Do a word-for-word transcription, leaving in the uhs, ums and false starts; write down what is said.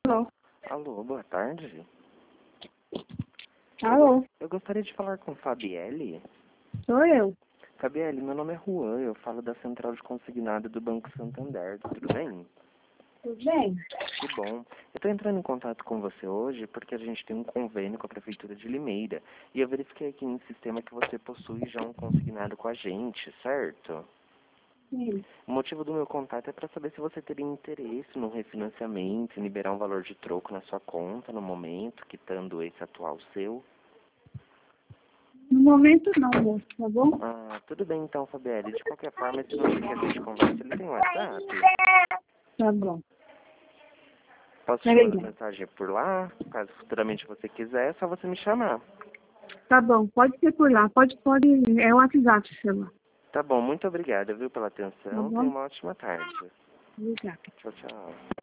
Alô? Alô, boa tarde. Alô? Eu gostaria de falar com Fabielle. Sou eu. Fabielle, meu nome é Juan, eu falo da Central de Consignado do Banco Santander, tudo bem? Tudo bem? Que bom. Eu estou entrando em contato com você hoje porque a gente tem um convênio com a Prefeitura de Limeira e eu verifiquei aqui no sistema que você possui já um consignado com a gente, certo? Sim. O motivo do meu contato é para saber se você teria interesse no refinanciamento, em liberar um valor de troco na sua conta no momento, quitando esse atual seu. No momento não, moço, tá bom? Ah, tudo bem então, Fabielle. De qualquer forma, esse número que a gente conversa, ele tem WhatsApp? Tá bom. Posso te Peraí. mandar mensagem por lá? Caso futuramente você quiser, é só você me chamar. Tá bom, pode ser por lá, pode, pode, é o WhatsApp, chama. Tá bom, muito obrigada, viu, pela Tá atenção. Tenha bom? uma ótima tarde. Obrigada. Tchau, tchau.